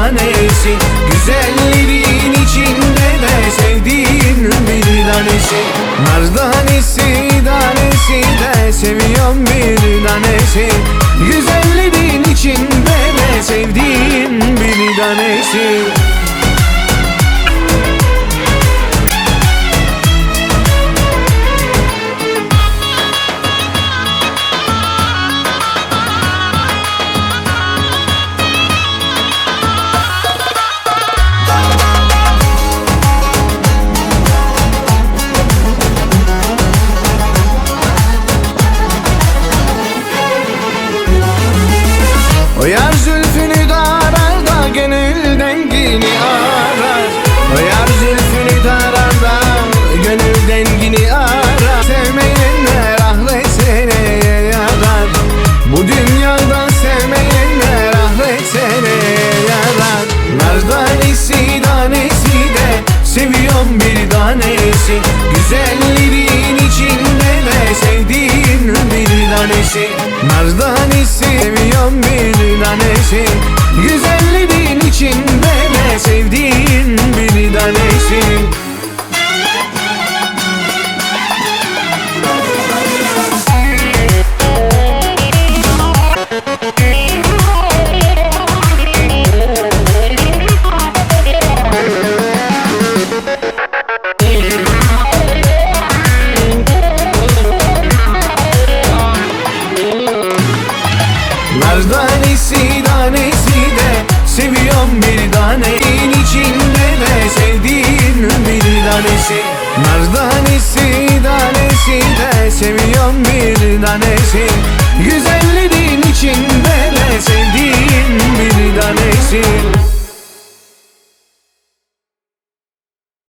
tanesi, güzelliğin içinde de sevdiğin bir tanesi. Nar tanesi tanesi de seviyorum bir tanesi, güzelliğin içinde de sevdiğin bir tanesi. O yar zülfünü tarar da gönül dengini arar. O yar zülfünü tarar da gönül dengini arar. Sevmeyenler ahret seneye yarar. Bu dünyada sevmeyenler ahret seneye yarar. Nar tanesi tanesi de seviyorum bir tanesi, güzelliğin içinde de sevdiğin bir tanesi. Nar tanesi seviyorum bir tanesi, güzelliğin içinde de sevdiğin bir tanesi. Nar tanesi tanesi de seviyorum bir tanenin içinde de sevdiğin bir tanesi. Nar tanesi tanesi de seviyorum bir tanesi, güzelliğin içinde de sevdiğin bir tanesi.